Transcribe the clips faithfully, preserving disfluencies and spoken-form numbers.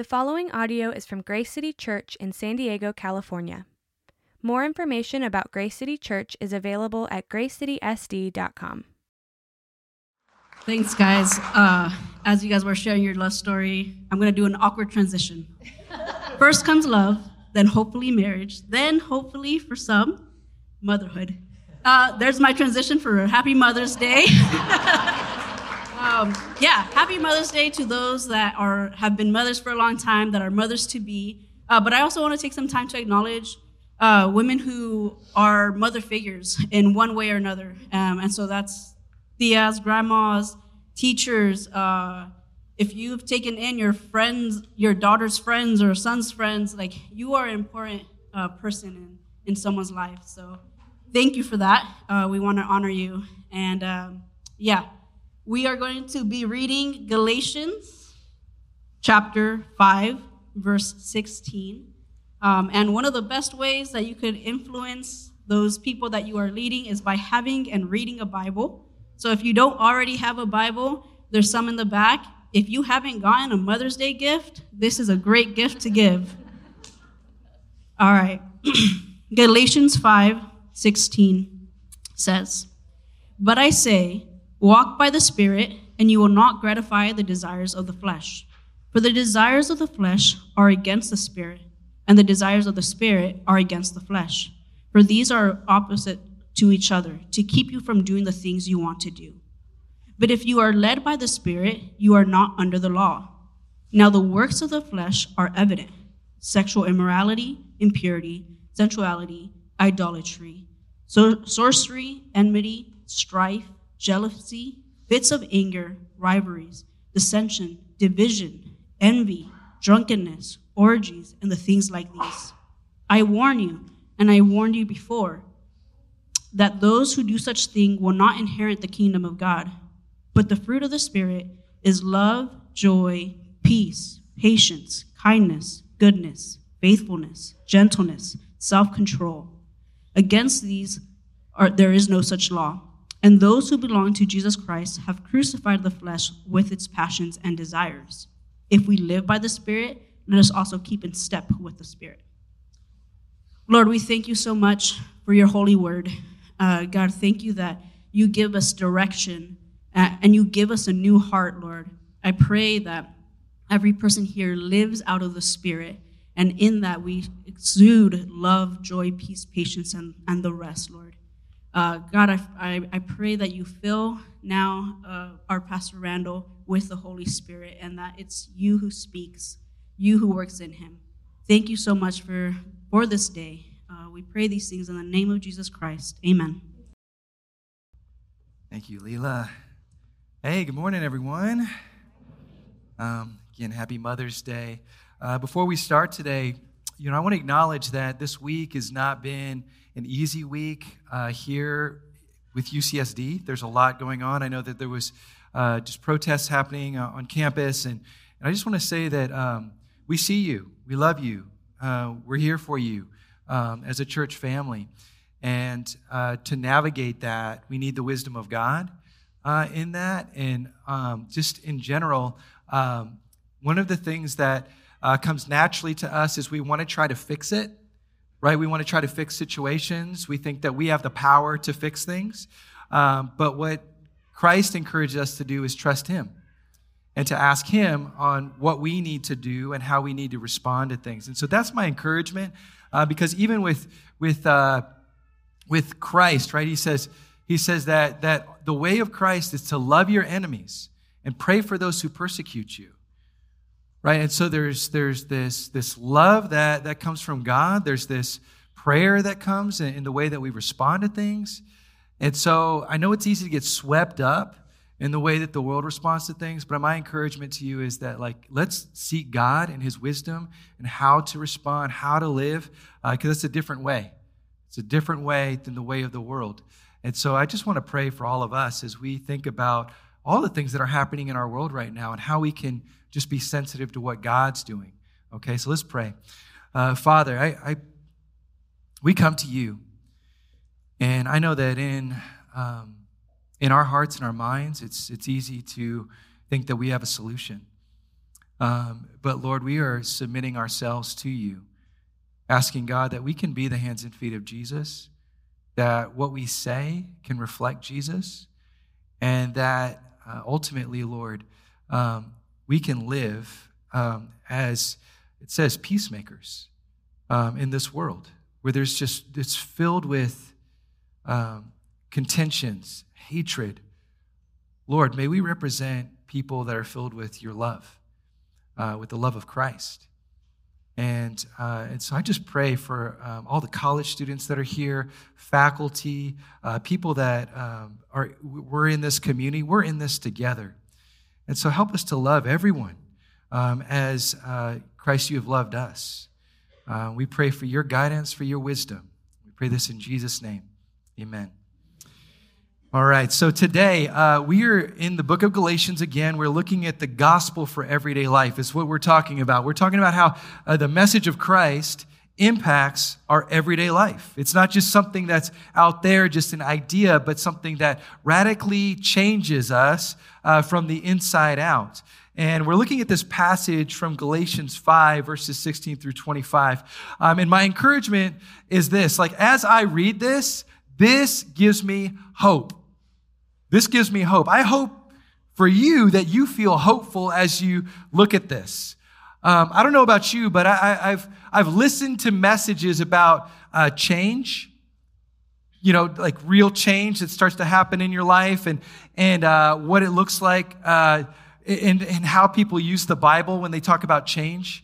The following audio is from Grace City Church in San Diego, California. More information about Grace City Church is available at grace city s d dot com. Thanks, guys. Uh, as you guys were sharing your love story, I'm going to do an awkward transition. First comes love, then hopefully marriage, then hopefully, for some, motherhood. Uh, there's my transition for Happy Mother's Day. um, yeah, Happy Mother's Day to those that are have been mothers for a long time, that are mothers-to-be. Uh, but I also want to take some time to acknowledge uh, women who are mother figures in one way or another. Um, and so that's tias, grandmas, teachers. Uh, if you've taken in your friends, your daughter's friends or son's friends, like, you are an important uh, person in, in someone's life. So thank you for that. Uh, we want to honor you. And um, yeah, we are going to be reading Galatians chapter five, verse sixteen. Um, and one of the best ways that you could influence those people that you are leading is by having and reading a Bible. So if you don't already have a Bible, there's some in the back. If you haven't gotten a Mother's Day gift, this is a great gift to give. All right. Galatians five sixteen says, "But I say, walk by the Spirit, and you will not gratify the desires of the flesh. For the desires of the flesh are against the Spirit, and the desires of the Spirit are against the flesh. For these are opposite to each other, to keep you from doing the things you want to do. But if you are led by the Spirit, you are not under the law. Now the works of the flesh are evident: sexual immorality, impurity, sensuality, idolatry, so sorcery, enmity, strife, jealousy, fits of anger, rivalries, dissension, division, envy, drunkenness, orgies, and the things like these. I warn you, and I warned you before, that those who do such things will not inherit the kingdom of God. But the fruit of the Spirit is love, joy, peace, patience, kindness, goodness, faithfulness, gentleness, self-control. Against these are, there is no such law. And those who belong to Jesus Christ have crucified the flesh with its passions and desires. If we live by the Spirit, let us also keep in step with the Spirit." Lord, we thank you so much for your holy word. Uh, God, thank you that you give us direction uh, and you give us a new heart, Lord. I pray that every person here lives out of the Spirit, and in that we exude love, joy, peace, patience, and, and the rest, Lord. Uh, God, I, I, I pray that you fill now uh, our Pastor Randall with the Holy Spirit, and that it's you who speaks, you who works in him. Thank you so much for, for this day. Uh, we pray these things in the name of Jesus Christ. Amen. Thank you, Leela. Hey, good morning, everyone. Um, again, happy Mother's Day. Uh, before we start today, you know, I want to acknowledge that this week has not been an easy week uh, here with U C S D. There's a lot going on. I know that there was uh, just protests happening uh, on campus, and, and I just want to say that um, we see you. We love you. Uh, we're here for you um, as a church family. And uh, to navigate that, we need the wisdom of God uh, in that. And um, just in general, um, one of the things that uh, comes naturally to us is we want to try to fix it. Right? We want to try to fix situations. We think that we have the power to fix things. Um, but what Christ encourages us to do is trust him and to ask him on what we need to do and how we need to respond to things. And so that's my encouragement, uh, because even with with uh, with Christ, right? He says he says that that the way of Christ is to love your enemies and pray for those who persecute you. Right, and so there's there's this this love that, that comes from God. There's this prayer that comes in, in the way that we respond to things. And so I know it's easy to get swept up in the way that the world responds to things, but my encouragement to you is that, like, let's seek God and his wisdom and how to respond, how to live, because uh, it's a different way. It's a different way than the way of the world. And so I just want to pray for all of us as we think about all the things that are happening in our world right now and how we can just be sensitive to what God's doing. Okay, so let's pray. Uh, Father, I, I we come to you, and I know that in um, in our hearts and our minds, it's it's easy to think that we have a solution. Um, but Lord, we are submitting ourselves to you, asking God that we can be the hands and feet of Jesus, that what we say can reflect Jesus, and that uh, ultimately, Lord, um, we can live um, as it says, peacemakers um, in this world, where there's just, it's filled with um, contentions, hatred. Lord, may we represent people that are filled with your love, uh, with the love of Christ. And, uh, and so I just pray for um, all the college students that are here, faculty, uh, people that um, are, we're in this community, we're in this together. And so help us to love everyone um, as uh, Christ, you have loved us. Uh, we pray for your guidance, for your wisdom. We pray this in Jesus' name. Amen. All right, so today uh, we are in the book of Galatians again. We're looking at the gospel for everyday life. It's what we're talking about. We're talking about how uh, the message of Christ impacts our everyday life. It's not just something that's out there, just an idea, but something that radically changes us uh, from the inside out. And we're looking at this passage from Galatians five, verses sixteen through twenty-five. Um, and my encouragement is this, like as I read this, this gives me hope. This gives me hope. I hope for you that you feel hopeful as you look at this. Um, I don't know about you, but I, I, I've I've listened to messages about uh, change, you know, like real change that starts to happen in your life, and and uh, what it looks like, uh, and and how people use the Bible when they talk about change.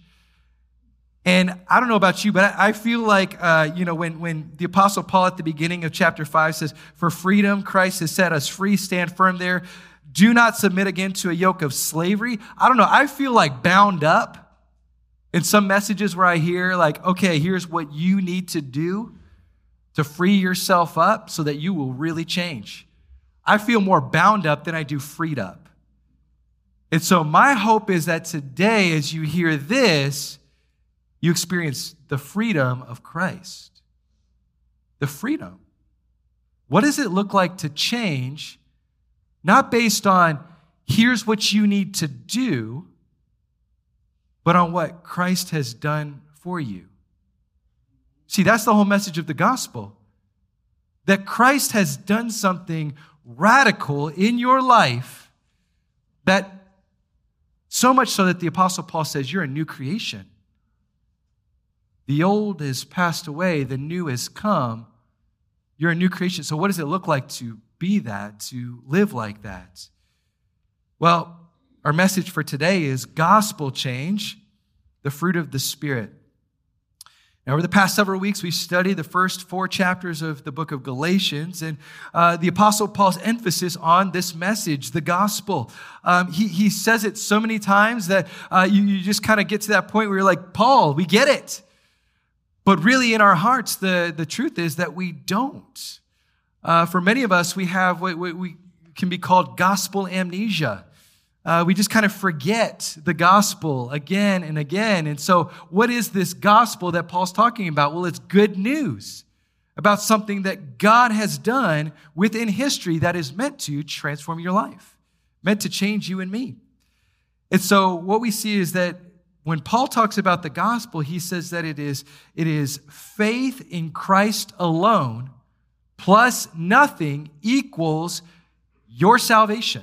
And I don't know about you, but I feel like, uh, you know, when, when the Apostle Paul at the beginning of chapter five says, for freedom, Christ has set us free, stand firm there. Do not submit again to a yoke of slavery. I don't know. I feel like bound up in some messages where I hear like, okay, here's what you need to do to free yourself up so that you will really change. I feel more bound up than I do freed up. And so my hope is that today, as you hear this, you experience the freedom of Christ. The freedom. What does it look like to change, not based on here's what you need to do, but on what Christ has done for you? See, that's the whole message of the gospel. That Christ has done something radical in your life, that so much so that the Apostle Paul says you're a new creation. The old has passed away, the new has come. You're a new creation. So what does it look like to be that, to live like that? Well, our message for today is gospel change, the fruit of the Spirit. Now, over the past several weeks, we've studied the first four chapters of the book of Galatians, and uh, the Apostle Paul's emphasis on this message, the gospel. Um, he, he says it so many times that uh, you, you just kind of get to that point where you're like, Paul, we get it. But really in our hearts, the, the truth is that we don't. Uh, for many of us, we have what, what we can be called gospel amnesia. Uh, we just kind of forget the gospel again and again. And so what is this gospel that Paul's talking about? Well, it's good news about something that God has done within history that is meant to transform your life, meant to change you and me. And so what we see is that when Paul talks about the gospel, he says that it is, it is faith in Christ alone plus nothing equals your salvation.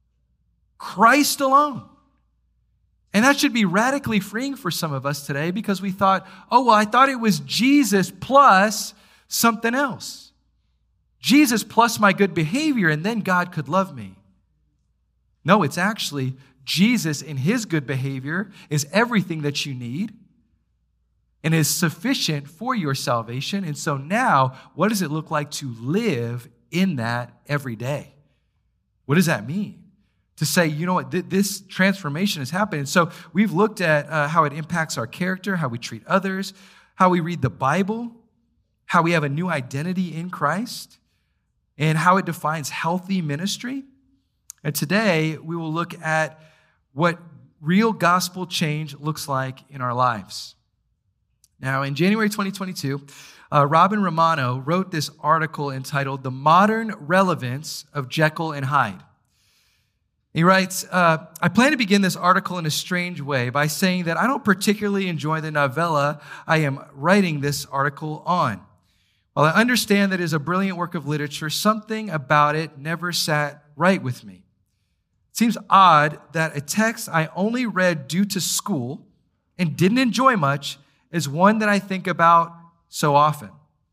Christ alone. And that should be radically freeing for some of us today because we thought, oh, well, I thought it was Jesus plus something else. Jesus plus my good behavior, and then God could love me. No, it's actually Jesus in his good behavior is everything that you need and is sufficient for your salvation. And so now, what does it look like to live in that every day? What does that mean? To say, you know what, th- this transformation has happened. And so we've looked at uh, how it impacts our character, how we treat others, how we read the Bible, how we have a new identity in Christ, and how it defines healthy ministry. And today, we will look at what real gospel change looks like in our lives. Now, in January twenty twenty-two, uh, Robin Romano wrote this article entitled The Modern Relevance of Jekyll and Hyde. He writes, uh, I plan to begin this article in a strange way by saying that I don't particularly enjoy the novella I am writing this article on. While I understand that it is a brilliant work of literature, something about it never sat right with me. It seems odd that a text I only read due to school and didn't enjoy much is one that I think about so often.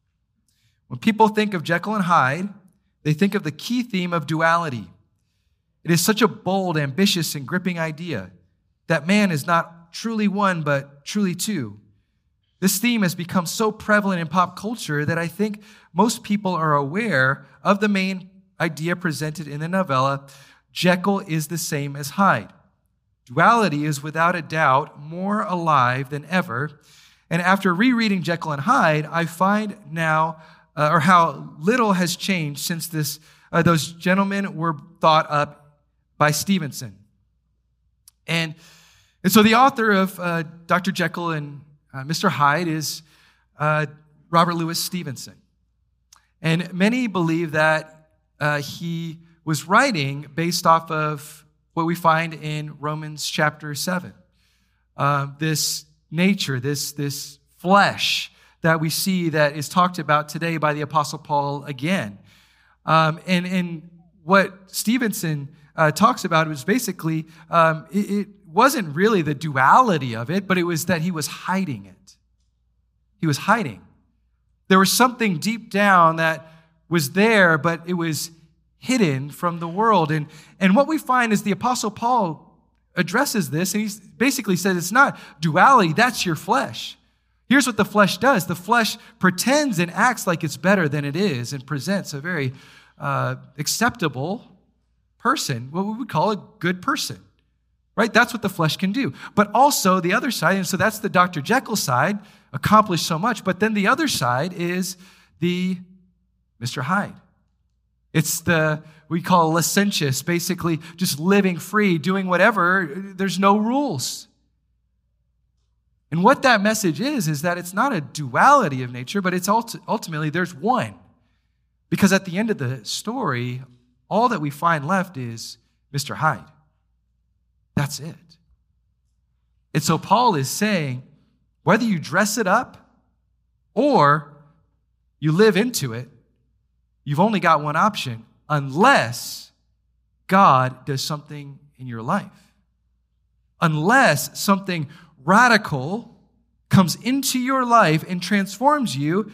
When people think of Jekyll and Hyde, they think of the key theme of duality. It is such a bold, ambitious, and gripping idea that man is not truly one, but truly two. This theme has become so prevalent in pop culture that I think most people are aware of the main idea presented in the novella. Jekyll is the same as Hyde. Duality is without a doubt more alive than ever. And after rereading Jekyll and Hyde, I find now, uh, or how little has changed since this uh, those gentlemen were thought up by Stevenson. And, and so the author of uh, Doctor Jekyll and uh, Mister Hyde is uh, Robert Louis Stevenson. And many believe that uh, he was writing based off of what we find in Romans chapter seven. Uh, this nature, this, this flesh that we see that is talked about today by the Apostle Paul again. Um, and, and what Stevenson Uh, talks about it was basically, um, it, it wasn't really the duality of it, but it was that he was hiding it. He was hiding. There was something deep down that was there, but it was hidden from the world. And, and what we find is the Apostle Paul addresses this, and he basically says it's not duality, that's your flesh. Here's what the flesh does. The flesh pretends and acts like it's better than it is and presents a very uh, acceptable person, what we would call a good person, right? That's what the flesh can do. But also the other side, and so that's the Doctor Jekyll side, accomplished so much, but then the other side is the Mister Hyde. It's the, we call licentious, basically just living free, doing whatever, there's no rules. And what that message is, is that it's not a duality of nature, but it's ultimately there's one. Because at the end of the story, all that we find left is Mister Hyde. That's it. And so Paul is saying, whether you dress it up or you live into it, you've only got one option unless God does something in your life. Unless something radical comes into your life and transforms you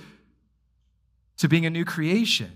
to being a new creation.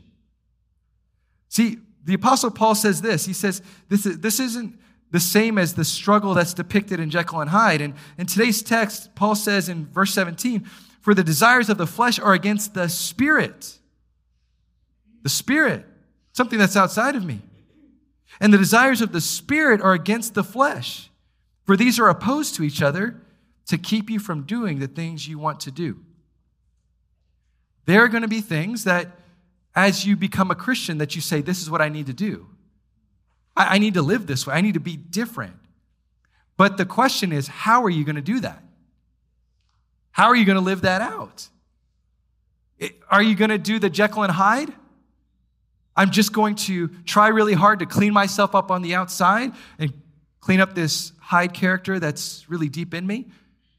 See, the Apostle Paul says this. He says, this, is, this isn't the same as the struggle that's depicted in Jekyll and Hyde. And in today's text, Paul says in verse seventeen, for the desires of the flesh are against the spirit. The spirit, something that's outside of me. And the desires of the spirit are against the flesh. For these are opposed to each other to keep you from doing the things you want to do. There are going to be things that as you become a Christian that you say, this is what I need to do. I, I need to live this way. I need to be different. But the question is, how are you going to do that? How are you going to live that out? It, are you going to do the Jekyll and Hyde? I'm just going to try really hard to clean myself up on the outside and clean up this Hyde character that's really deep in me?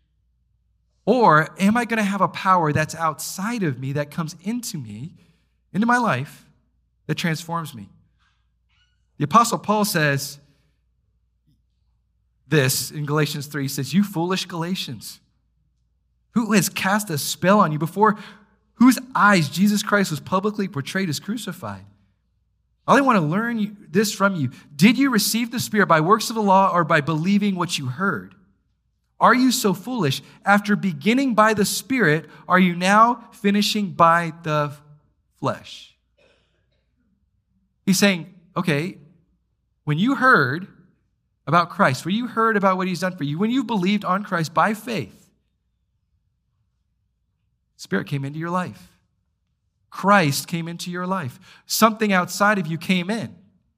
Or am I going to have a power that's outside of me that comes into me, into my life, that transforms me? The Apostle Paul says this in Galatians three. He says, you foolish Galatians, who has cast a spell on you, before whose eyes Jesus Christ was publicly portrayed as crucified? I want to learn this from you. Did you receive the Spirit by works of the law or by believing what you heard? Are you so foolish? After beginning by the Spirit, are you now finishing by the flesh? He's saying, okay, when you heard about Christ, when you heard about what he's done for you, when you believed on Christ by faith, Spirit came into your life. Christ came into your life. Something outside of you came in.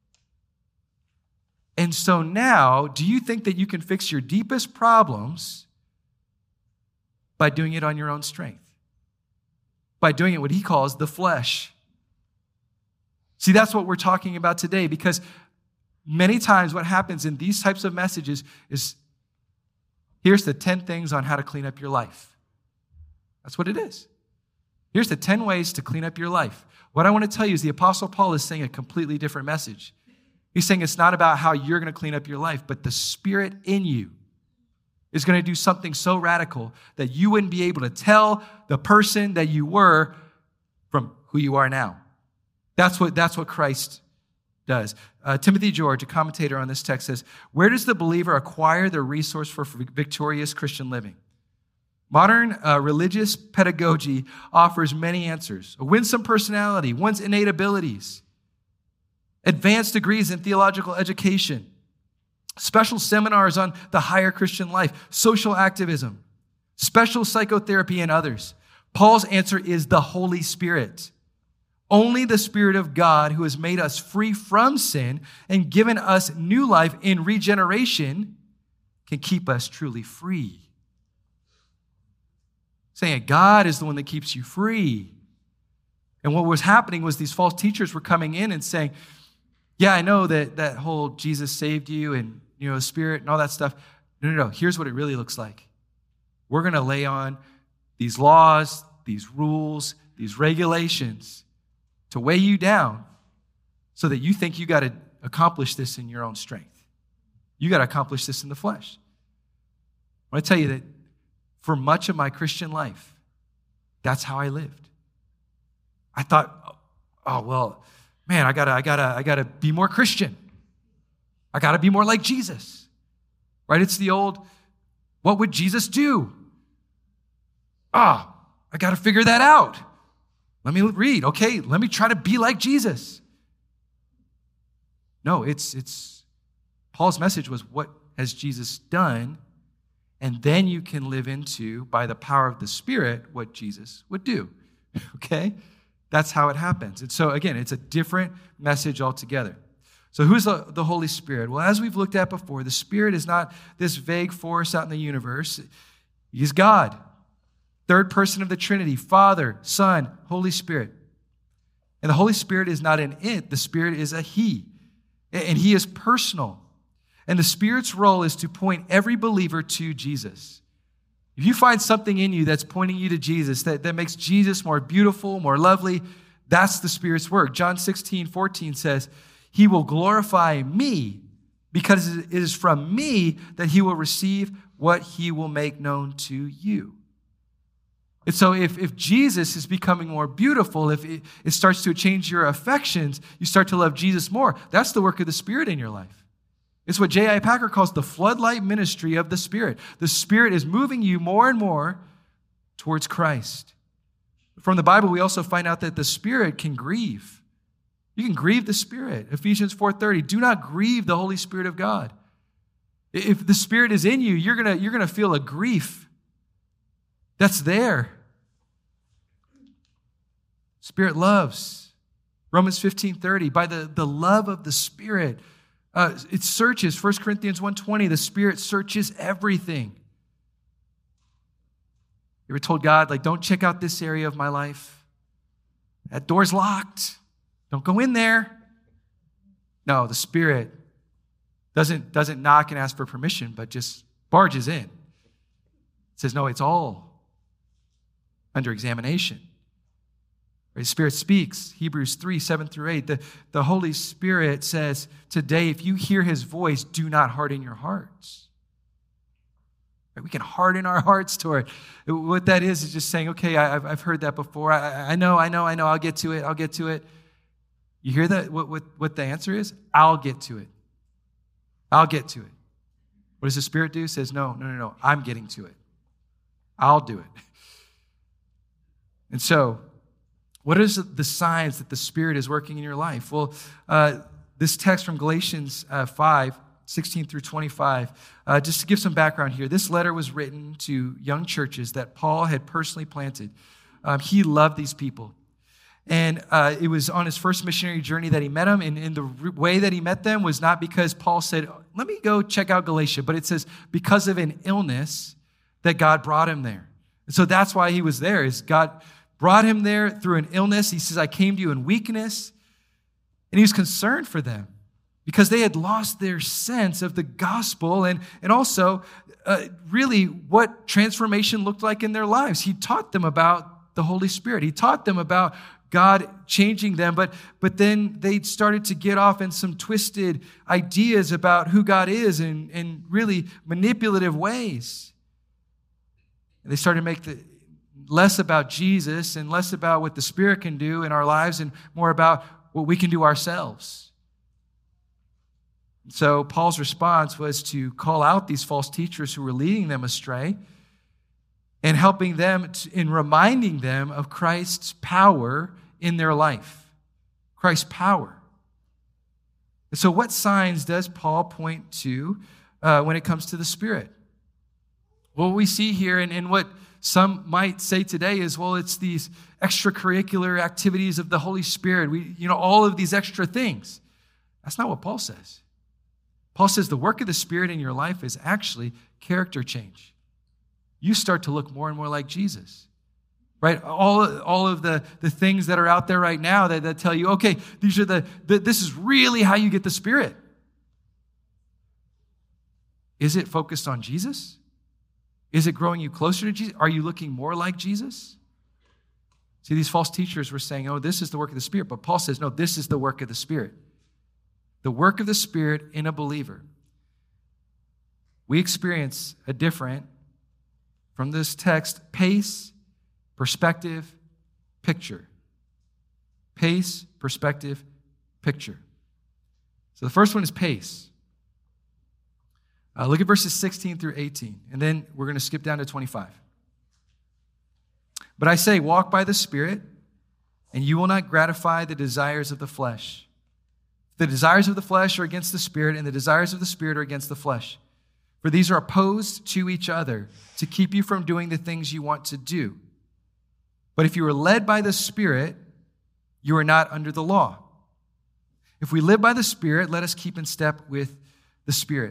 And so now, do you think that you can fix your deepest problems by doing it on your own strength? By doing it what he calls the flesh. See, that's what we're talking about today, because many times what happens in these types of messages is, here's the ten things on how to clean up your life. That's what it is. Here's the ten ways to clean up your life. What I want to tell you is the Apostle Paul is saying a completely different message. He's saying it's not about how you're going to clean up your life, but the Spirit in you is going to do something so radical that you wouldn't be able to tell the person that you were from who you are now. That's what, that's what Christ does. Uh, Timothy George, a commentator on this text, says, where does the believer acquire the resource for victorious Christian living? Modern uh, religious pedagogy offers many answers. A winsome personality, one's innate abilities, advanced degrees in theological education, special seminars on the higher Christian life, social activism, special psychotherapy, and others. Paul's answer is the Holy Spirit. Only the Spirit of God, who has made us free from sin and given us new life in regeneration, can keep us truly free. Saying God is the one that keeps you free. And what was happening was these false teachers were coming in and saying, yeah, I know that that whole Jesus saved you and, you know, the Spirit and all that stuff. No, no, no. Here's what it really looks like. We're going to lay on these laws, these rules, these regulations to weigh you down so that you think you got to accomplish this in your own strength. You got to accomplish this in the flesh. I want to tell you that for much of my Christian life, that's how I lived. I thought, oh, well, man, I gotta, I gotta, I gotta be more Christian. I gotta be more like Jesus, right? It's the old, what would Jesus do? Ah, oh, I gotta figure that out. Let me read. Okay, let me try to be like Jesus. No, it's, it's, Paul's message was, what has Jesus done? And then you can live into, by the power of the Spirit, what Jesus would do, okay? That's how it happens. And so, again, it's a different message altogether. So who's the, the Holy Spirit? Well, as we've looked at before, the Spirit is not this vague force out in the universe. He's God, third person of the Trinity, Father, Son, Holy Spirit. And the Holy Spirit is not an it. The Spirit is a He. And He is personal. And the Spirit's role is to point every believer to Jesus. If you find something in you that's pointing you to Jesus, that, that makes Jesus more beautiful, more lovely, that's the Spirit's work. John sixteen fourteen says, He will glorify me because it is from me that He will receive what He will make known to you. And so if, if Jesus is becoming more beautiful, if it, it starts to change your affections, you start to love Jesus more, that's the work of the Spirit in your life. It's what J I Packer calls the floodlight ministry of the Spirit. The Spirit is moving you more and more towards Christ. From the Bible, we also find out that the Spirit can grieve. You can grieve the Spirit. Ephesians four thirty, do not grieve the Holy Spirit of God. If the Spirit is in you, you're gonna, you're gonna feel a grief that's there. Spirit loves. Romans fifteen thirty, by the, the love of the Spirit, Uh, it searches, First Corinthians one twenty, the Spirit searches everything. You ever told God, like, don't check out this area of my life? That door's locked. Don't go in there. No, the Spirit doesn't, doesn't knock and ask for permission, but just barges in. It says, no, it's all under examination. The Spirit speaks, Hebrews three, seven through eight. The, the Holy Spirit says, today, if you hear His voice, do not harden your hearts. Right? We can harden our hearts toward it. What that is is just saying, okay, I, I've, I've heard that before. I, I know, I know, I know. I'll get to it. I'll get to it. You hear that? What, what, what the answer is? I'll get to it. I'll get to it. What does the Spirit do? It says, no, no, no, no. I'm getting to it. I'll do it. And so, what is the signs that the Spirit is working in your life? Well, uh, this text from Galatians uh, five, sixteen through twenty-five, uh, just to give some background here, this letter was written to young churches that Paul had personally planted. Um, he loved these people. And uh, it was on his first missionary journey that he met them. And, and the re- way that he met them was not because Paul said, let me go check out Galatia, but it says because of an illness that God brought him there. And so that's why he was there, is God brought him there through an illness. He says, I came to you in weakness. And he was concerned for them. because they had lost their sense of the gospel and, and also uh, really what transformation looked like in their lives. He taught them about the Holy Spirit. He taught them about God changing them, but, but then they started to get off in some twisted ideas about who God is in, in really manipulative ways. And they started to make the less about Jesus and less about what the Spirit can do in our lives and more about what we can do ourselves. So Paul's response was to call out these false teachers who were leading them astray and helping them to, in reminding them of Christ's power in their life. Christ's power. And so what signs does Paul point to uh, when it comes to the Spirit? Well, what we see here and, and what some might say today is, well, it's these extracurricular activities of the Holy Spirit. We, you know, all of these extra things. That's not what Paul says. Paul says the work of the Spirit in your life is actually character change. You start to look more and more like Jesus, right? All, all of the, the things that are out there right now that, that tell you, okay, these are the, the, this is really how you get the Spirit. Is it focused on Jesus? Is it growing you closer to Jesus? Are you looking more like Jesus? See, these false teachers were saying, oh, this is the work of the Spirit. But Paul says, no, this is the work of the Spirit. The work of the Spirit in a believer. We experience a different, from this text, pace, perspective, picture. Pace, perspective, picture. So the first one is pace. Uh, look at verses sixteen through eighteen, and then we're going to skip down to twenty-five. But I say, walk by the Spirit, and you will not gratify the desires of the flesh. The desires of the flesh are against the Spirit, and the desires of the Spirit are against the flesh. For these are opposed to each other to keep you from doing the things you want to do. But if you are led by the Spirit, you are not under the law. If we live by the Spirit, let us keep in step with the Spirit.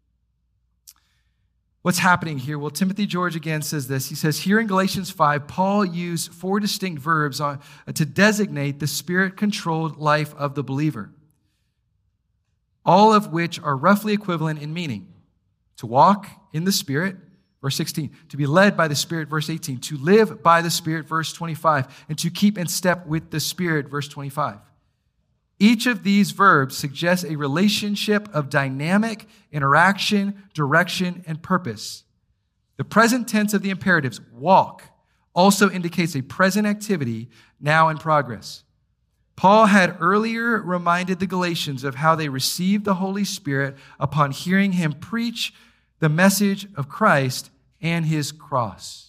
What's happening here? Well, Timothy George again says this. He says, here in Galatians five, Paul used four distinct verbs on, uh, to designate the Spirit-controlled life of the believer, all of which are roughly equivalent in meaning. To walk in the Spirit, verse sixteen. To be led by the Spirit, verse eighteen. To live by the Spirit, verse twenty-five. And to keep in step with the Spirit, verse twenty-five. Each of these verbs suggests a relationship of dynamic interaction, direction, and purpose. The present tense of the imperatives, walk, also indicates a present activity now in progress. Paul had earlier reminded the Galatians of how they received the Holy Spirit upon hearing him preach the message of Christ and his cross.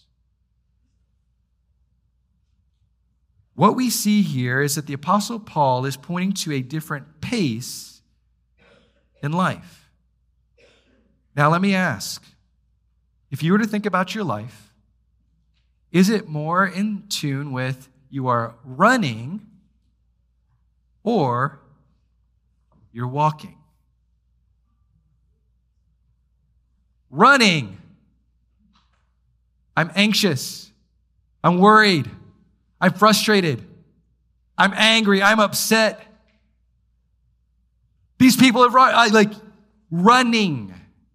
What we see here is that the Apostle Paul is pointing to a different pace in life. Now, let me ask, if you were to think about your life, is it more in tune with you are running or you're walking? Running. I'm anxious. I'm worried. I'm frustrated. I'm angry. I'm upset. These people are run, I, like running.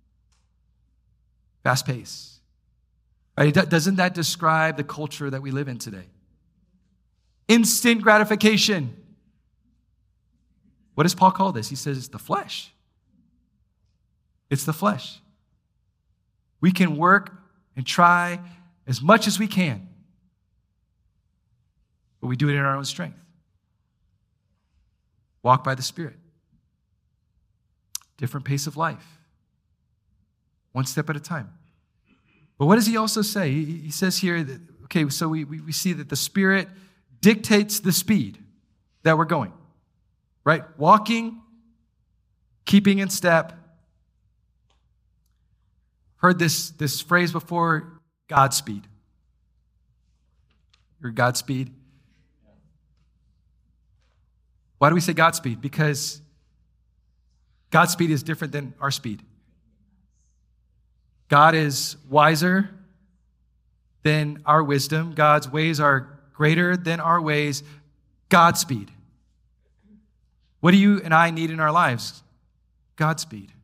Fast pace. Right? Doesn't that describe the culture that we live in today? Instant gratification. What does Paul call this? He says it's the flesh. It's the flesh. We can work and try as much as we can, but we do it in our own strength. Walk by the Spirit. Different pace of life. One step at a time. But what does he also say? He, he says here that, okay, so we, we, we see that the Spirit dictates the speed that we're going. Right? Walking, keeping in step. Heard this, this phrase before, Godspeed. Or Godspeed. Why do we say Godspeed? Because Godspeed is different than our speed. God is wiser than our wisdom. God's ways are greater than our ways. Godspeed. What do you and I need in our lives? Godspeed.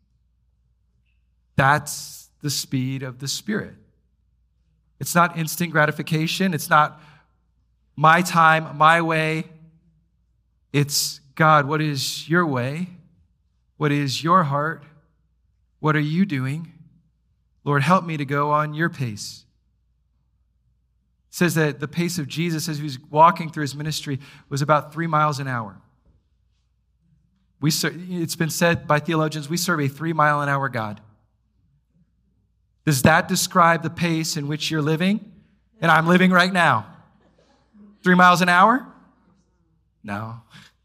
That's the speed of the Spirit. It's not instant gratification. It's not my time, my way. It's, God, what is your way? What is your heart? What are you doing? Lord, help me to go on your pace. It says that the pace of Jesus as he was walking through his ministry was about three miles an hour. We ser- it's been said by theologians, we serve a three mile an hour God. Does that describe the pace in which you're living? And I'm living right now. Three miles an hour? No.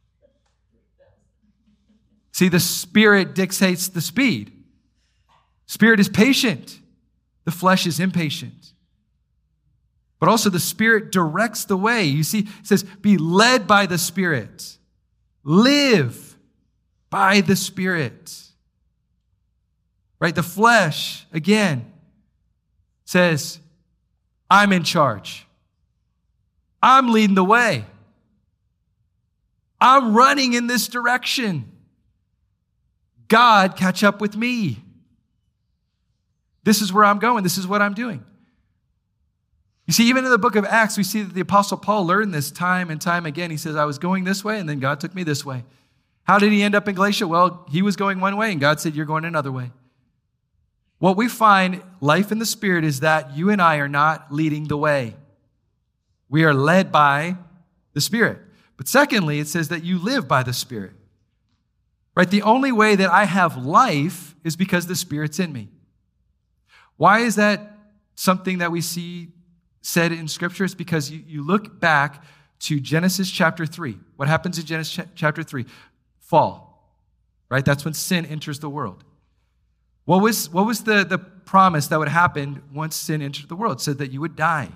See, the Spirit dictates the speed. Spirit is patient. The flesh is impatient. But also the Spirit directs the way. You see, it says, be led by the Spirit. Live by the Spirit. Right? The flesh, again, says, I'm in charge. I'm leading the way. I'm running in this direction. God, catch up with me. This is where I'm going. This is what I'm doing. You see, even in the book of Acts, we see that the Apostle Paul learned this time and time again. He says, I was going this way, and then God took me this way. How did he end up in Galatia? Well, he was going one way, and God said, you're going another way. What we find, life in the Spirit, is that you and I are not leading the way. We are led by the Spirit. But secondly, it says that you live by the Spirit. Right? The only way that I have life is because the Spirit's in me. Why is that something that we see said in Scripture? It's because you, you look back to Genesis chapter three. What happens in Genesis ch- chapter three? Fall. Right? That's when sin enters the world. What was, what was the, the promise that would happen once sin entered the world? It said that you would die.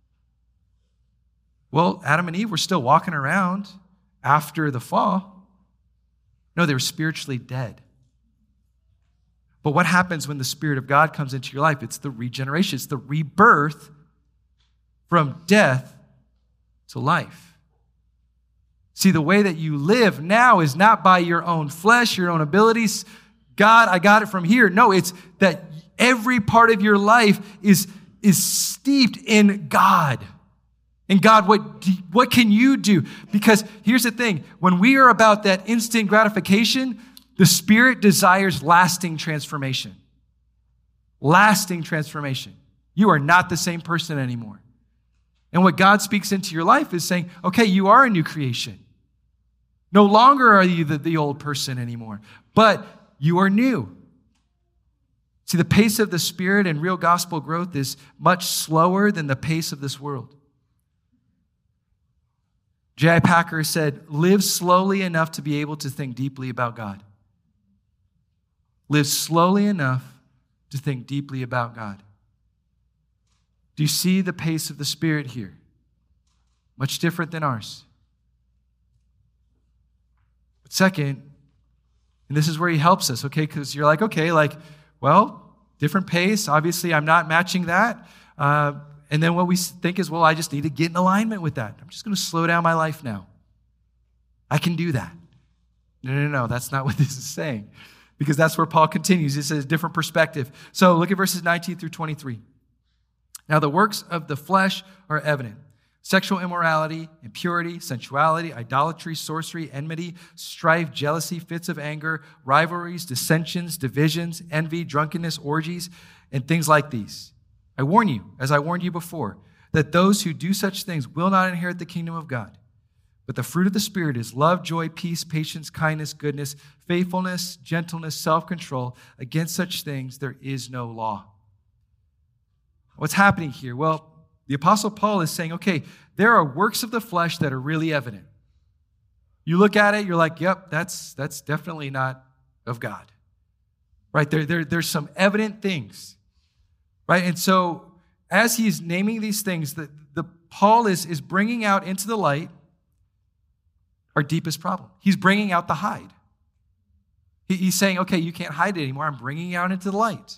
Well, Adam and Eve were still walking around after the fall. No, they were spiritually dead. But what happens when the Spirit of God comes into your life? It's the regeneration. It's the rebirth from death to life. See, the way that you live now is not by your own flesh, your own abilities. God, I got it from here. No, it's that every part of your life is, is steeped in God. And God, what, do, what can you do? Because here's the thing. When we are about that instant gratification, the Spirit desires lasting transformation. Lasting transformation. You are not the same person anymore. And what God speaks into your life is saying, okay, you are a new creation. No longer are you the, the old person anymore, but you are new. See, the pace of the Spirit and real gospel growth is much slower than the pace of this world. J I Packer said, live slowly enough to be able to think deeply about God. Live slowly enough to think deeply about God. Do you see the pace of the Spirit here? Much different than ours. But second, and this is where he helps us, okay? Because you're like, okay, like, well, different pace. Obviously, I'm not matching that. Uh, and then what we think is, well, I just need to get in alignment with that. I'm just going to slow down my life now. I can do that. No, no, no, that's not what this is saying. Because that's where Paul continues. He says, different perspective. So look at verses nineteen through twenty-three. Now the works of the flesh are evident. Sexual immorality, impurity, sensuality, idolatry, sorcery, enmity, strife, jealousy, fits of anger, rivalries, dissensions, divisions, envy, drunkenness, orgies, and things like these. I warn you, as I warned you before, that those who do such things will not inherit the kingdom of God. But the fruit of the Spirit is love, joy, peace, patience, kindness, goodness, faithfulness, gentleness, self-control. Against such things there is no law. What's happening here? Well, the Apostle Paul is saying, okay, there are works of the flesh that are really evident. You look at it, you're like, yep, that's, that's definitely not of God. Right? There, there, there's some evident things. Right? And so as he's naming these things, the, the Paul is, is bringing out into the light our deepest problem. He's bringing out the hide. He, he's saying, okay, you can't hide it anymore. I'm bringing it out into the light.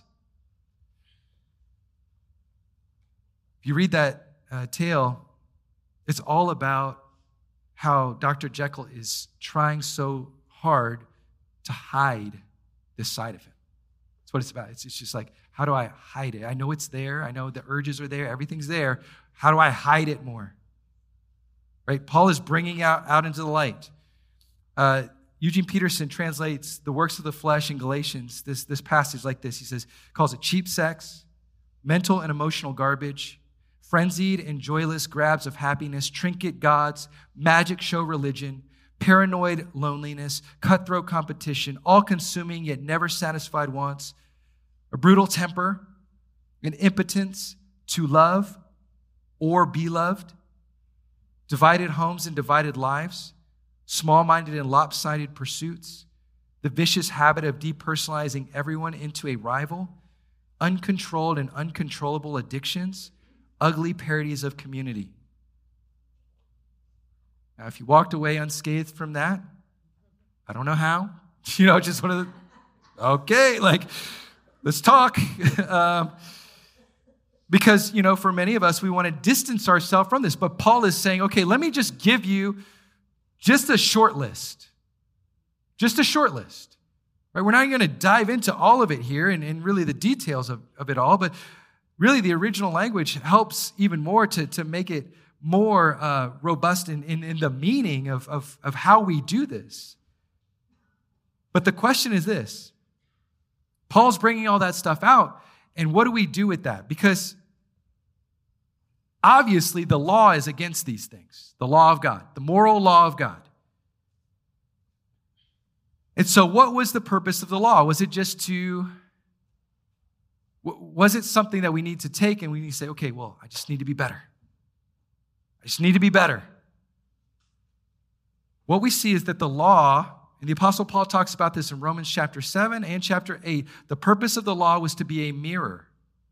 If you read that uh, tale, it's all about how Doctor Jekyll is trying so hard to hide this side of him. That's what it's about. It's, it's just like, how do I hide it? I know it's there. I know the urges are there. Everything's there. How do I hide it more? Right? Paul is bringing out, out into the light. Uh, Eugene Peterson translates the works of the flesh in Galatians, this, this passage like this. He says, calls it cheap sex, mental and emotional garbage, frenzied and joyless grabs of happiness, trinket gods, magic show religion, paranoid loneliness, cutthroat competition, all-consuming yet never satisfied wants, a brutal temper, an impotence to love or be loved, divided homes and divided lives, small-minded and lopsided pursuits, the vicious habit of depersonalizing everyone into a rival, uncontrolled and uncontrollable addictions, ugly parodies of community. Now, if you walked away unscathed from that, I don't know how. You know, just one of the, okay, like, let's talk. um, because, you know, for many of us, we want to distance ourselves from this. But Paul is saying, okay, let me just give you just a short list. Just a short list. Right? We're not going to dive into all of it here and, and really the details of, of it all, but really the original language helps even more to, to make it more uh, robust in, in, in the meaning of, of, of how we do this. But the question is this. Paul's bringing all that stuff out, and what do we do with that? Because obviously the law is against these things. The law of God, the moral law of God. And so what was the purpose of the law? Was it just to, was it something that we need to take and we need to say, okay, well, I just need to be better. I just need to be better. What we see is that the law, and the Apostle Paul talks about this in Romans chapter seven and chapter eight, the purpose of the law was to be a mirror,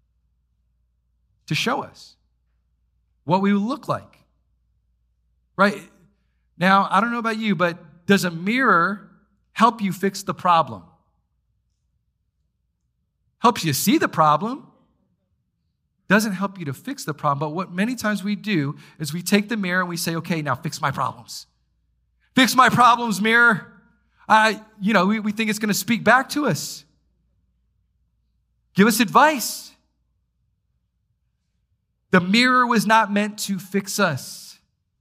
to show us what we would look like. Right? Now, I don't know about you, but does a mirror help you fix the problem? Helps you see the problem. Doesn't help you to fix the problem. But what many times we do is we take the mirror and we say, okay, now fix my problems. Fix my problems, mirror. I, you know, we, we think it's going to speak back to us. Give us advice. The mirror was not meant to fix us.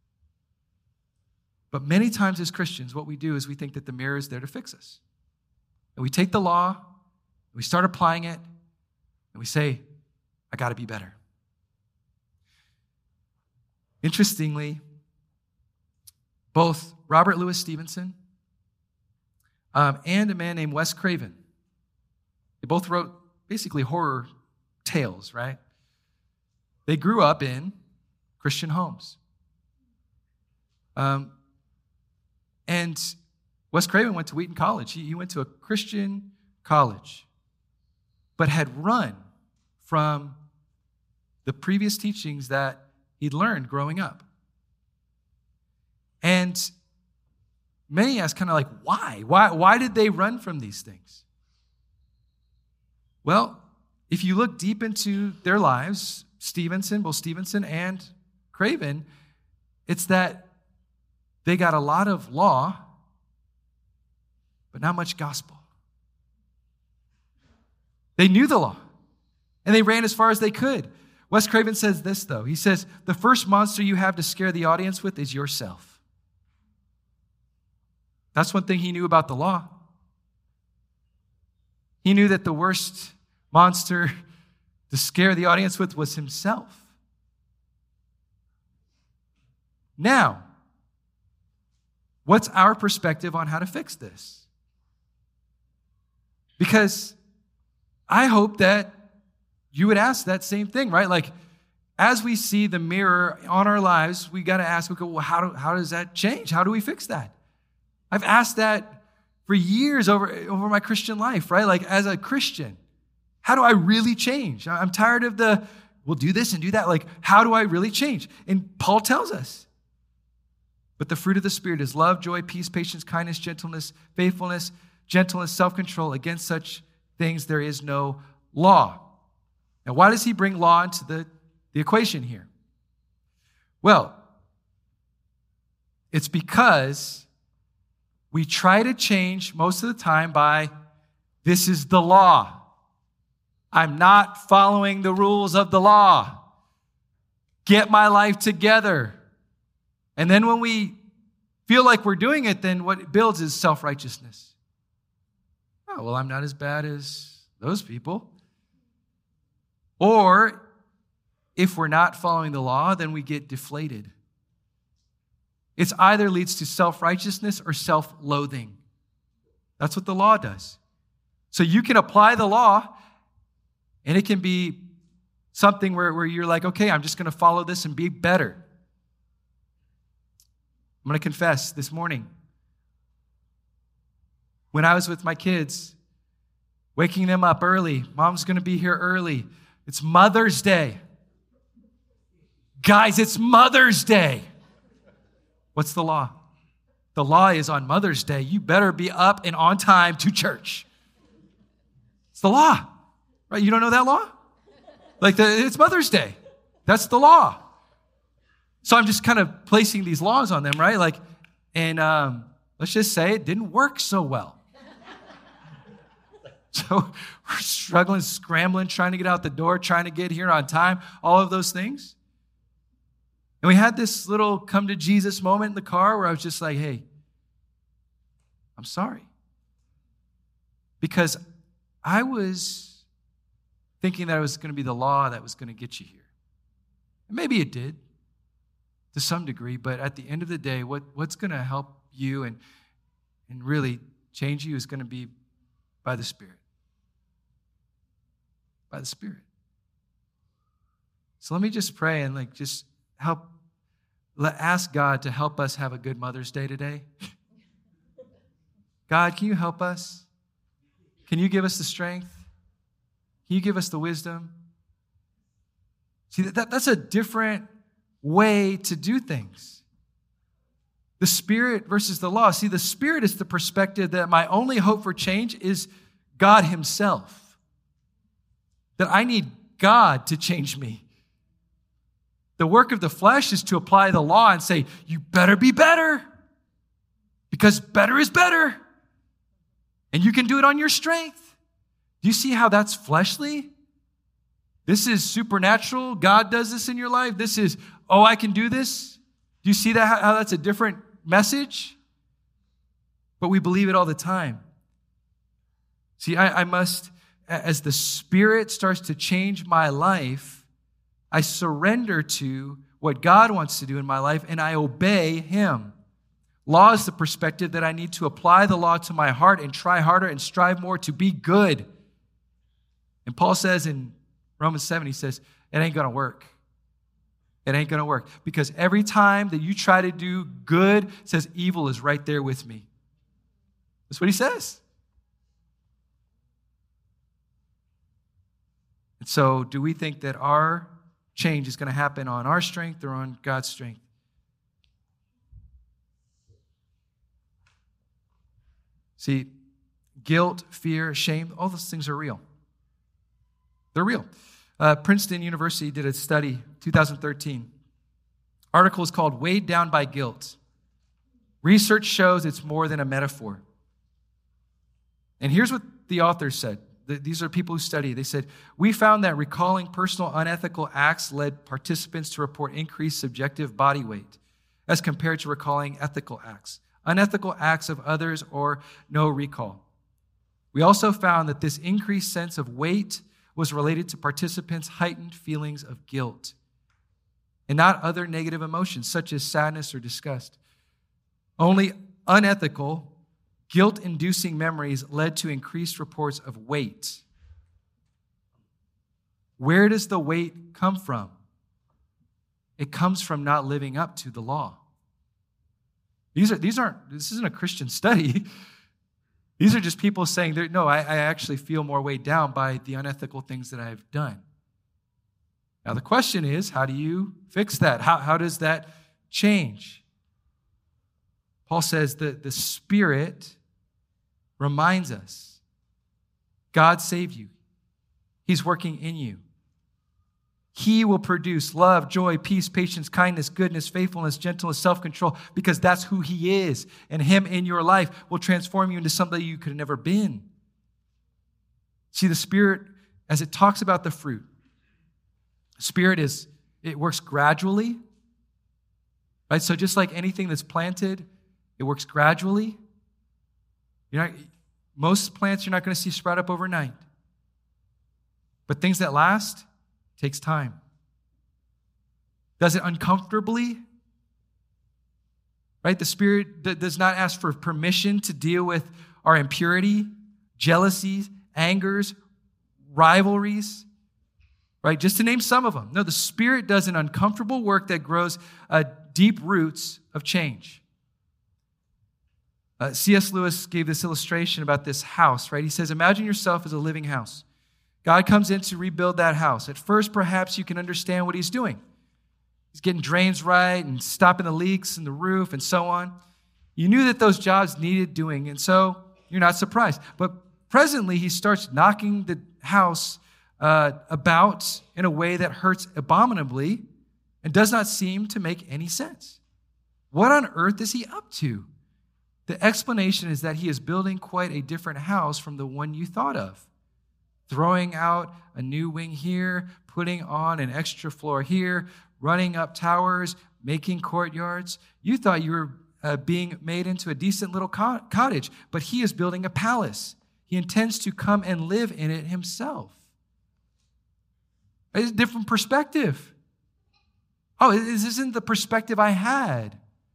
But many times as Christians, what we do is we think that the mirror is there to fix us. And we take the law, and we start applying it, and we say, I got to be better. Interestingly, both Robert Louis Stevenson um, and a man named Wes Craven, they both wrote basically horror tales, right? They grew up in Christian homes. Um, and Wes Craven went to Wheaton College. He, he went to a Christian college, but had run from the previous teachings that he'd learned growing up. And many ask kind of like, why? Why, why did they run from these things? Well, if you look deep into their lives, Stevenson, both Stevenson and Craven, it's that they got a lot of law, but not much gospel. They knew the law, and they ran as far as they could. Wes Craven says this, though. He says, the first monster you have to scare the audience with is yourself. That's one thing he knew about the law. He knew that the worst monster to scare the audience with was himself. Now, what's our perspective on how to fix this? Because I hope that you would ask that same thing, right? Like, as we see the mirror on our lives, we got to ask, okay, well, how, do, how does that change? How do we fix that? I've asked that for years over, over my Christian life, right? Like, as a Christian, how do I really change? I'm tired of the, we'll do this and do that. Like, how do I really change? And Paul tells us. But the fruit of the Spirit is love, joy, peace, patience, kindness, gentleness, faithfulness, gentleness, self-control. Against such things there is no law. Now, why does he bring law into the, the equation here? Well, it's because we try to change most of the time by, this is the law. I'm not following the rules of the law. Get my life together. And then when we feel like we're doing it, then what it builds is self-righteousness. Oh, well, I'm not as bad as those people. Or if we're not following the law, then we get deflated. It's either leads to self-righteousness or self-loathing. That's what the law does. So you can apply the law, and it can be something where, where you're like, okay, I'm just going to follow this and be better. I'm going to confess this morning. When I was with my kids, waking them up early, mom's going to be here early. It's Mother's Day. Guys, it's Mother's Day. What's the law? The law is on Mother's Day, you better be up and on time to church. It's the law, right? You don't know that law? Like, the, it's Mother's Day. That's the law. So I'm just kind of placing these laws on them, right? Like, and um, let's just say it didn't work so well. So we're struggling, scrambling, trying to get out the door, trying to get here on time, all of those things. And we had this little come to Jesus moment in the car where I was just like, hey, I'm sorry. Because I was thinking that it was going to be the law that was going to get you here. And maybe it did to some degree, but at the end of the day, what, what's going to help you and, and really change you is going to be by the Spirit. By the Spirit. So let me just pray and like just help, let, ask God to help us have a good Mother's Day today. God, can you help us? Can you give us the strength? Can you give us the wisdom? See, that, that's a different way to do things. The Spirit versus the law. See, the Spirit is the perspective that my only hope for change is God Himself. That I need God to change me. The work of the flesh is to apply the law and say, you better be better. Because better is better. And you can do it on your strength. Do you see how that's fleshly? This is supernatural. God does this in your life. This is, oh, I can do this. Do you see that? How that's a different message? But we believe it all the time. See, I, I must, as the Spirit starts to change my life, I surrender to what God wants to do in my life, and I obey Him. Law is the perspective that I need to apply the law to my heart and try harder and strive more to be good. And Paul says in Romans seven, he says, it ain't going to work. It ain't going to work. Because every time that you try to do good, it says evil is right there with me. That's what he says. And so do we think that our change is going to happen on our strength or on God's strength? See, guilt, fear, shame, all those things are real. They're real. Uh, Princeton University did a study, two thousand thirteen. Article is called Weighed Down by Guilt. Research shows it's more than a metaphor. And here's what the authors said. These are people who study. They said, we found that recalling personal unethical acts led participants to report increased subjective body weight as compared to recalling ethical acts. Unethical acts of others or no recall. We also found that this increased sense of weight was related to participants' heightened feelings of guilt and not other negative emotions such as sadness or disgust. Only unethical, guilt-inducing memories led to increased reports of weight. Where does the weight come from? It comes from not living up to the law. These are these aren't. This isn't a Christian study. These are just people saying, no, I, I actually feel more weighed down by the unethical things that I've done. Now the question is, how do you fix that? How how does that change? Paul says that the Spirit reminds us, God saved you. He's working in you. He will produce love, joy, peace, patience, kindness, goodness, faithfulness, gentleness, self-control, because that's who he is. And him in your life will transform you into somebody you could have never been. See, the Spirit, as it talks about the fruit, Spirit is, it works gradually, right? So just like anything that's planted, it works gradually. You're not, most plants you're not going to see sprout up overnight. But things that last takes time. Does it uncomfortably? Right? The Spirit d- does not ask for permission to deal with our impurity, jealousies, angers, rivalries. Right? Just to name some of them. No, the Spirit does an uncomfortable work that grows uh, deep roots of change. Uh, C S Lewis gave this illustration about this house, right? He says, imagine yourself as a living house. God comes in to rebuild that house. At first, perhaps you can understand what he's doing. He's getting drains right and stopping the leaks in the roof and so on. You knew that those jobs needed doing, and so you're not surprised. But presently, he starts knocking the house uh, about in a way that hurts abominably and does not seem to make any sense. What on earth is he up to? The explanation is that he is building quite a different house from the one you thought of. Throwing out a new wing here, putting on an extra floor here, running up towers, making courtyards. You thought you were uh, being made into a decent little co- cottage, but he is building a palace. He intends to come and live in it himself. It's a different perspective. Oh, this isn't the perspective I had.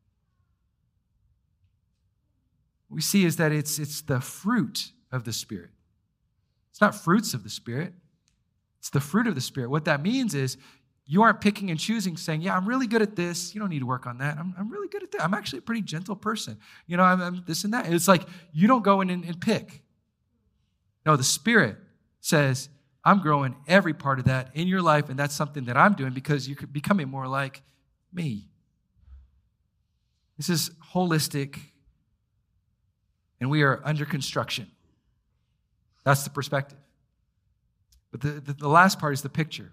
What we see is that it's, it's the fruit of the Spirit. It's not fruits of the Spirit. It's the fruit of the Spirit. What that means is you aren't picking and choosing, saying, yeah, I'm really good at this. You don't need to work on that. I'm, I'm really good at that. I'm actually a pretty gentle person. You know, I'm, I'm this and that. It's like you don't go in and, and pick. No, the Spirit says, I'm growing every part of that in your life, and that's something that I'm doing because you're becoming more like me. This is holistic, and we are under construction. That's the perspective. But the, the, the last part is the picture.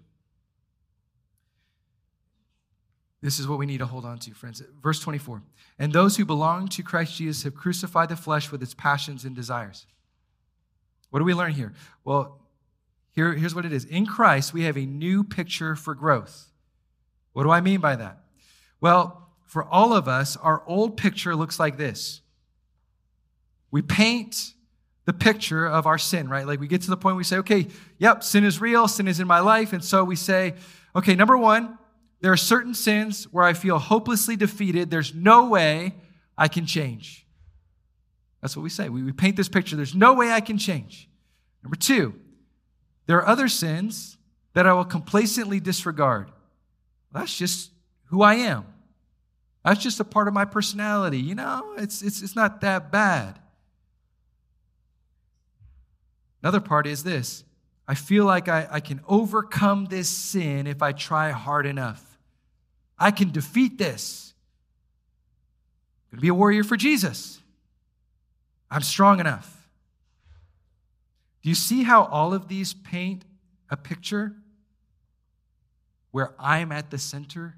This is what we need to hold on to, friends. Verse twenty-four. And those who belong to Christ Jesus have crucified the flesh with its passions and desires. What do we learn here? Well, here, here's what it is. In Christ, we have a new picture for growth. What do I mean by that? Well, for all of us, our old picture looks like this. We paint the picture of our sin, right? Like we get to the point where we say, okay, yep, sin is real, sin is in my life. And so we say, okay, number one, there are certain sins where I feel hopelessly defeated. There's no way I can change. That's what we say. We, we paint this picture. There's no way I can change. Number two, there are other sins that I will complacently disregard. Well, that's just who I am. That's just a part of my personality. You know, it's, it's, it's not that bad. Another part is this. I feel like I, I can overcome this sin if I try hard enough. I can defeat this. I'm going to be a warrior for Jesus. I'm strong enough. Do you see how all of these paint a picture where I'm at the center?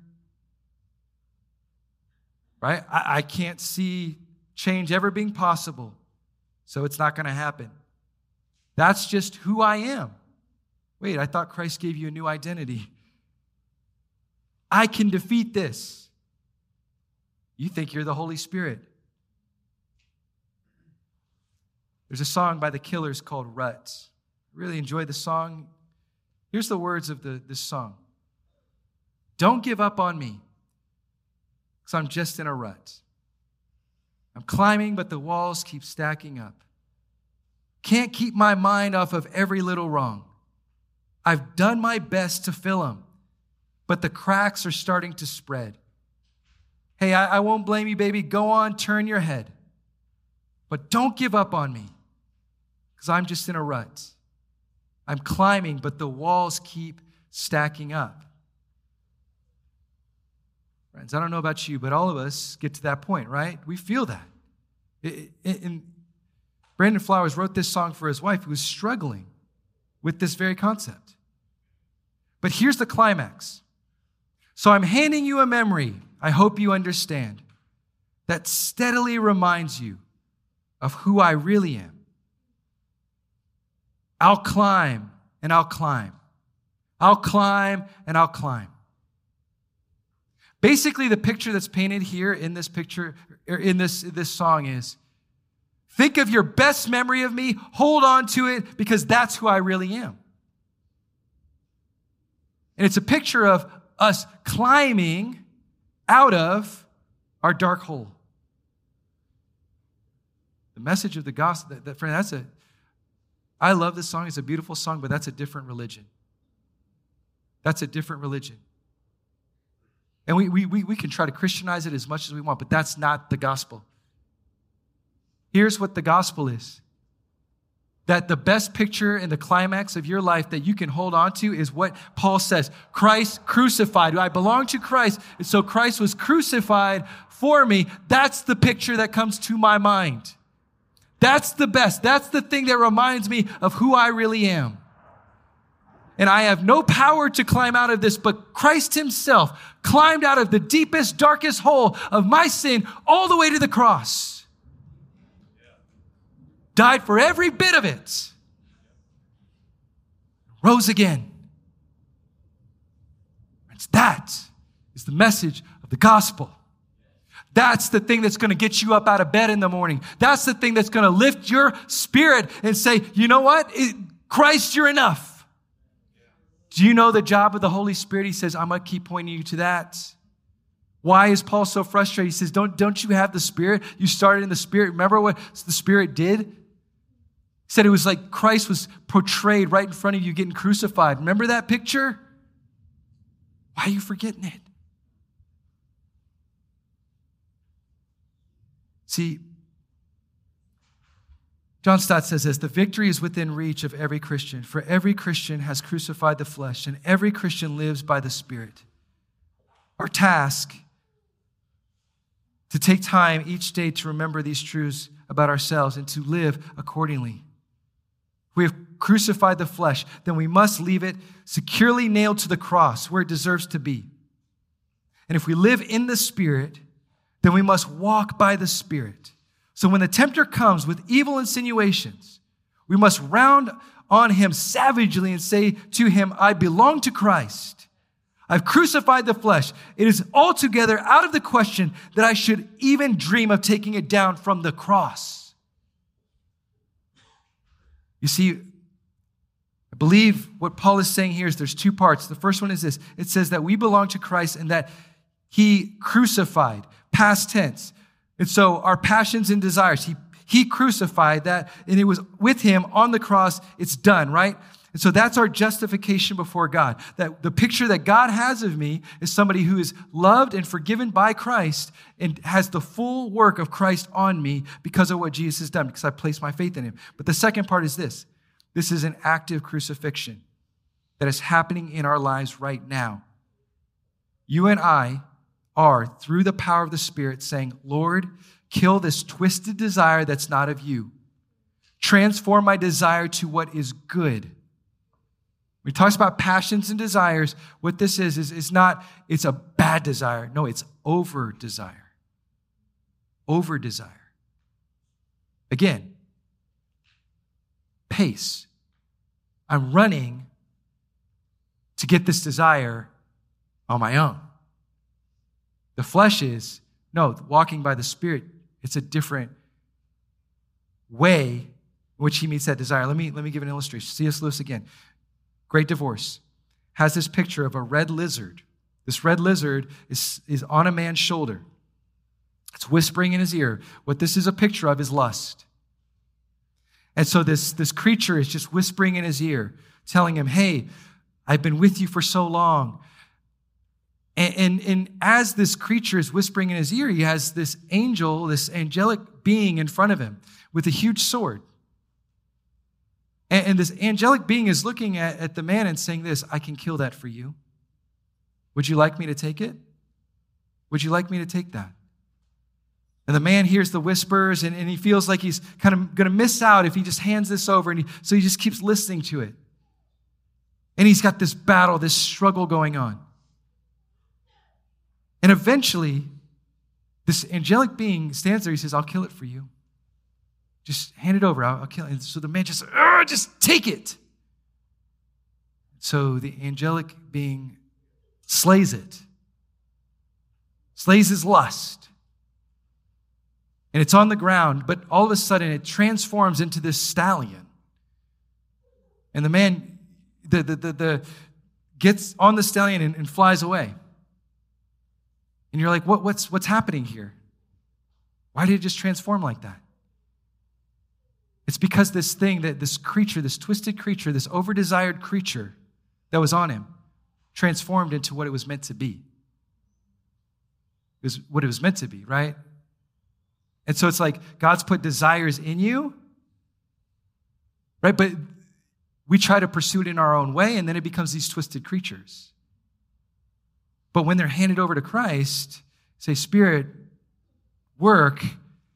Right? I, I can't see change ever being possible, so it's not going to happen. That's just who I am. Wait, I thought Christ gave you a new identity. I can defeat this. You think you're the Holy Spirit. There's a song by the Killers called Ruts. I really enjoyed the song. Here's the words of the, this song. Don't give up on me, because I'm just in a rut. I'm climbing, but the walls keep stacking up. Can't keep my mind off of every little wrong. I've done my best to fill them, but the cracks are starting to spread. Hey, I, I won't blame you, baby. Go on, turn your head. But don't give up on me, because I'm just in a rut. I'm climbing, but the walls keep stacking up. Friends, I don't know about you, but all of us get to that point, right? We feel that. It, it, and Brandon Flowers wrote this song for his wife who was struggling with this very concept. But here's the climax. So I'm handing you a memory, I hope you understand, that steadily reminds you of who I really am. I'll climb and I'll climb. I'll climb and I'll climb. Basically, the picture that's painted here in this picture, or in this, this song is, think of your best memory of me, hold on to it, because that's who I really am. And it's a picture of us climbing out of our dark hole. The message of the gospel, that, that, friend, that's a, I love this song. It's a beautiful song, but that's a different religion. That's a different religion. And we, we, we, we can try to Christianize it as much as we want, but that's not the gospel. Here's what the gospel is. That the best picture and the climax of your life that you can hold on to is what Paul says. Christ crucified. I belong to Christ, and so Christ was crucified for me. That's the picture that comes to my mind. That's the best. That's the thing that reminds me of who I really am. And I have no power to climb out of this, but Christ himself climbed out of the deepest, darkest hole of my sin all the way to the cross. Died for every bit of it. Rose again. Friends, that is the message of the gospel. That's the thing that's going to get you up out of bed in the morning. That's the thing that's going to lift your spirit and say, you know what? It, Christ, you're enough. Do you know the job of the Holy Spirit? He says, I'm going to keep pointing you to that. Why is Paul so frustrated? He says, don't, don't you have the Spirit? You started in the Spirit. Remember what the Spirit did? He said it was like Christ was portrayed right in front of you getting crucified. Remember that picture? Why are you forgetting it? See, John Stott says this, the victory is within reach of every Christian, for every Christian has crucified the flesh, and every Christian lives by the Spirit. Our task to take time each day to remember these truths about ourselves and to live accordingly. If we have crucified the flesh, then we must leave it securely nailed to the cross where it deserves to be. And if we live in the Spirit, then we must walk by the Spirit. So when the tempter comes with evil insinuations, we must round on him savagely and say to him, I belong to Christ. I've crucified the flesh. It is altogether out of the question that I should even dream of taking it down from the cross. You see, I believe what Paul is saying here is there's two parts. The first one is this. It says that we belong to Christ and that he crucified, past tense. And so our passions and desires, he, he crucified that, and it was with him on the cross, it's done, right? And so that's our justification before God. That the picture that God has of me is somebody who is loved and forgiven by Christ and has the full work of Christ on me because of what Jesus has done, because I place my faith in him. But the second part is this. This is an active crucifixion that is happening in our lives right now. You and I are, through the power of the Spirit, saying, Lord, kill this twisted desire that's not of you. Transform my desire to what is good. When he talks about passions and desires, what this is, is, is not, it's a bad desire. No, it's over-desire. Over-desire. Again, pace. I'm running to get this desire on my own. The flesh is, no, walking by the Spirit, it's a different way in which he meets that desire. Let me, let me give an illustration. C S Lewis again. Great Divorce has this picture of a red lizard. This red lizard is, is on a man's shoulder. It's whispering in his ear. What this is a picture of is lust. And so this, this creature is just whispering in his ear, telling him, hey, I've been with you for so long. And, and, and as this creature is whispering in his ear, he has this angel, this angelic being in front of him with a huge sword. And, and this angelic being is looking at, at the man and saying this, I can kill that for you. Would you like me to take it? Would you like me to take that? And the man hears the whispers and, and he feels like he's kind of going to miss out if he just hands this over. And he, so he just keeps listening to it. And he's got this battle, this struggle going on. And eventually, this angelic being stands there. He says, I'll kill it for you. Just hand it over. I'll, I'll kill it. And so the man just, just take it. So the angelic being slays it, slays his lust. And it's on the ground, but all of a sudden it transforms into this stallion. And the man the, the, the, the gets on the stallion and, and flies away. And you're like, what, what's, what's happening here? Why did it just transform like that? It's because this thing, that this creature, this twisted creature, this over-desired creature that was on him transformed into what it was meant to be. It was what it was meant to be, right? And so it's like God's put desires in you, right? But we try to pursue it in our own way, and then it becomes these twisted creatures. But when they're handed over to Christ, say, Spirit, work,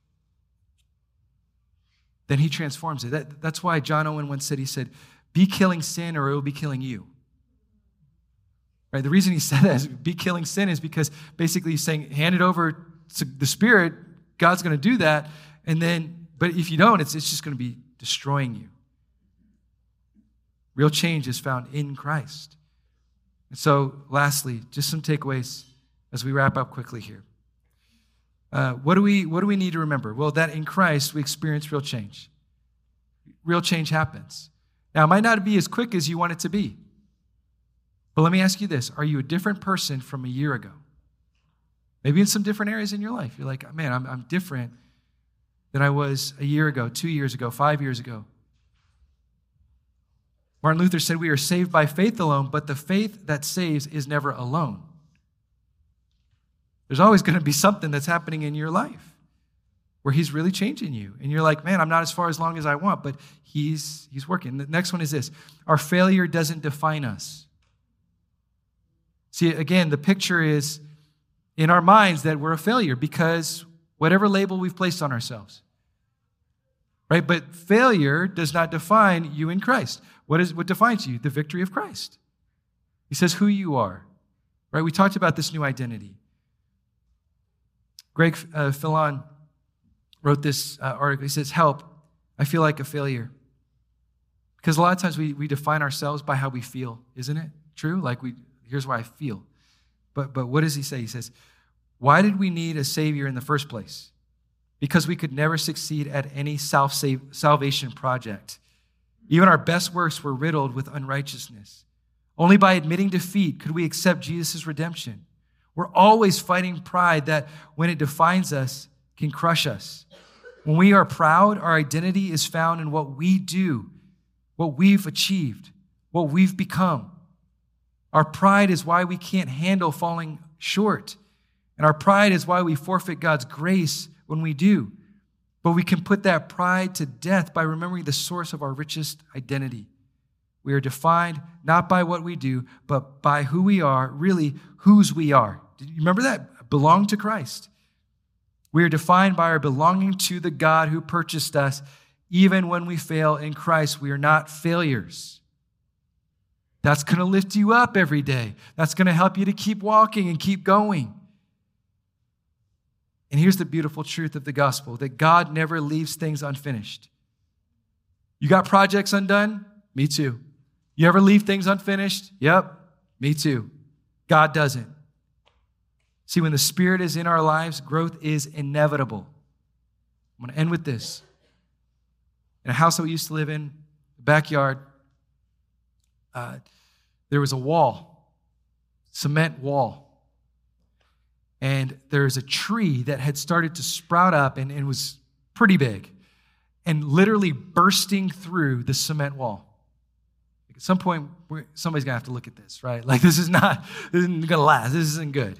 then he transforms it. That, that's why John Owen once said, he said, be killing sin or it will be killing you. Right? The reason he said that is be killing sin is because basically he's saying, hand it over to the Spirit, God's going to do that, and then, but if you don't, it's, it's just going to be destroying you. Real change is found in Christ. And so, lastly, just some takeaways as we wrap up quickly here. Uh, what do we what do we need to remember? Well, that in Christ we experience real change. Real change happens. Now, it might not be as quick as you want it to be. But let me ask you this. Are you a different person from a year ago? Maybe in some different areas in your life. You're like, man, I'm, I'm different than I was a year ago, two years ago, five years ago. Martin Luther said we are saved by faith alone, but the faith that saves is never alone. There's always going to be something that's happening in your life where he's really changing you. And you're like, man, I'm not as far as long as I want, but he's, he's working. The next one is this. Our failure doesn't define us. See, again, the picture is in our minds that we're a failure because whatever label we've placed on ourselves. Right? But failure does not define you in Christ. What is what defines you? The victory of Christ. He says who you are. Right? We talked about this new identity. Greg uh, Philon wrote this uh, article. He says, help, I feel like a failure. Because a lot of times we, we define ourselves by how we feel. Isn't it true? Like, we here's why I feel. But, but what does he say? He says, why did we need a Savior in the first place? Because we could never succeed at any self-salvation project. Even our best works were riddled with unrighteousness. Only by admitting defeat could we accept Jesus' redemption. We're always fighting pride that, when it defines us, can crush us. When we are proud, our identity is found in what we do, what we've achieved, what we've become. Our pride is why we can't handle falling short. And our pride is why we forfeit God's grace when we do. But we can put that pride to death by remembering the source of our richest identity. We are defined not by what we do, but by who we are, really whose we are. Did you remember that? Belong to Christ. We are defined by our belonging to the God who purchased us. Even when we fail in Christ, we are not failures. That's going to lift you up every day. That's going to help you to keep walking and keep going. And here's the beautiful truth of the gospel, that God never leaves things unfinished. You got projects undone? Me too. You ever leave things unfinished? Yep, me too. God doesn't. See, when the Spirit is in our lives, growth is inevitable. I'm going to end with this. In a house that we used to live in, the backyard, uh, there was a wall, cement wall. And there's a tree that had started to sprout up and, and was pretty big and literally bursting through the cement wall. At some point, we're, somebody's going to have to look at this, right? Like, this is not, this isn't going to last. This isn't good.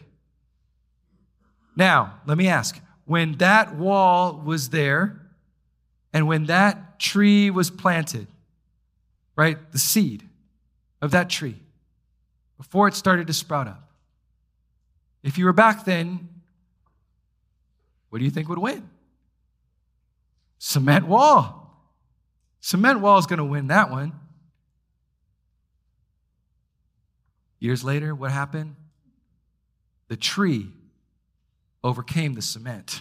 Now, let me ask, when that wall was there and when that tree was planted, right, the seed of that tree, before it started to sprout up, if you were back then, what do you think would win? Cement wall. Cement wall is going to win that one. Years later, what happened? The tree overcame the cement.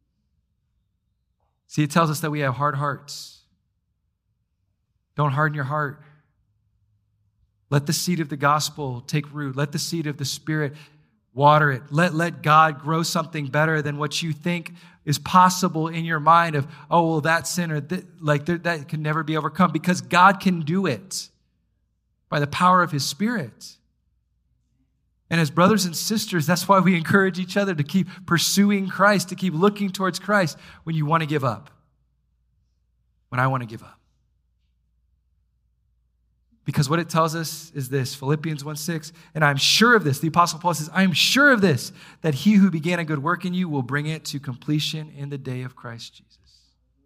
See, it tells us that we have hard hearts. Don't harden your heart. Let the seed of the gospel take root. Let the seed of the Spirit water it. Let, let God grow something better than what you think is possible in your mind of, oh, well, that sin or th- like th- that can never be overcome, because God can do it by the power of his Spirit. And as brothers and sisters, that's why we encourage each other to keep pursuing Christ, to keep looking towards Christ when you want to give up, when I want to give up. Because what it tells us is this, Philippians one six, and I'm sure of this, the Apostle Paul says, I am sure of this, that he who began a good work in you will bring it to completion in the day of Christ Jesus.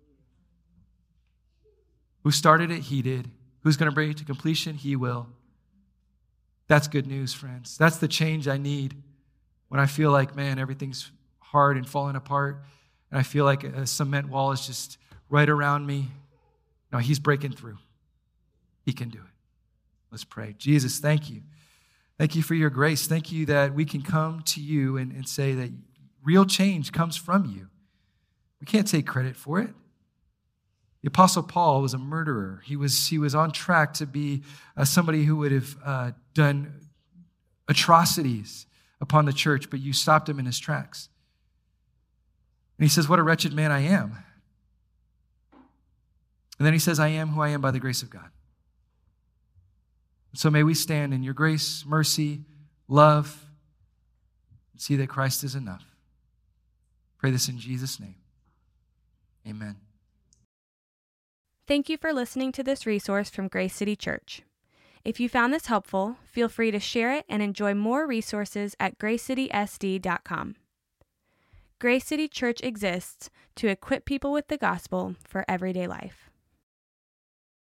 Who started it? He did. Who's going to bring it to completion? He will. That's good news, friends. That's the change I need when I feel like, man, everything's hard and falling apart, and I feel like a cement wall is just right around me. No, he's breaking through. He can do it. Let's pray. Jesus, thank you. Thank you for your grace. Thank you that we can come to you and, and say that real change comes from you. We can't take credit for it. The Apostle Paul was a murderer. He was, he was on track to be uh, somebody who would have uh, done atrocities upon the church, but you stopped him in his tracks. And he says, what a wretched man I am. And then he says, I am who I am by the grace of God. So may we stand in your grace, mercy, love, and see that Christ is enough. Pray this in Jesus' name. Amen. Thank you for listening to this resource from Grace City Church. If you found this helpful, feel free to share it and enjoy more resources at grace city s d dot com. Grace City Church exists to equip people with the gospel for everyday life.